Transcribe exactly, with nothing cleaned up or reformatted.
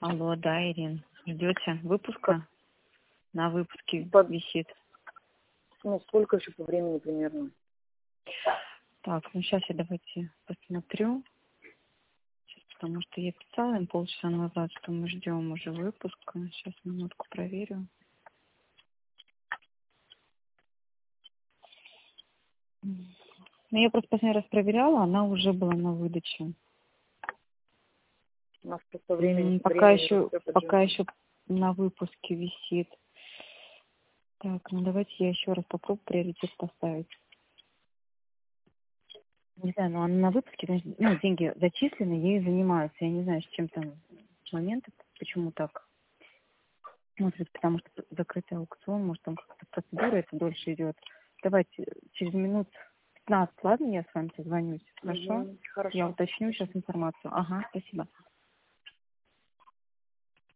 Алло, да, Ирин. Ждете выпуска? На выпуске Под... висит. Ну, сколько еще по времени примерно? Так, ну сейчас я давайте посмотрю. Сейчас, потому что я писала им полчаса назад, что мы ждем уже выпуска. Сейчас минутку проверю. Ну, я просто последний раз проверяла, она уже была на выдаче. У нас просто времени, Пока времени еще, растет, пока еще на выпуске висит. Так, ну давайте я еще раз попробую приоритет поставить. Не знаю, но она на выпуске, значит, ну, деньги зачислены, ею занимаются. Я не знаю, с чем там момент, почему так. Может быть, потому что закрытый аукцион, может, там как-то процедура это дольше идет. Давайте через минут пятнадцать, ладно, я с вами созвонюсь. Хорошо? Угу, хорошо. Я уточню сейчас информацию. Ага, спасибо.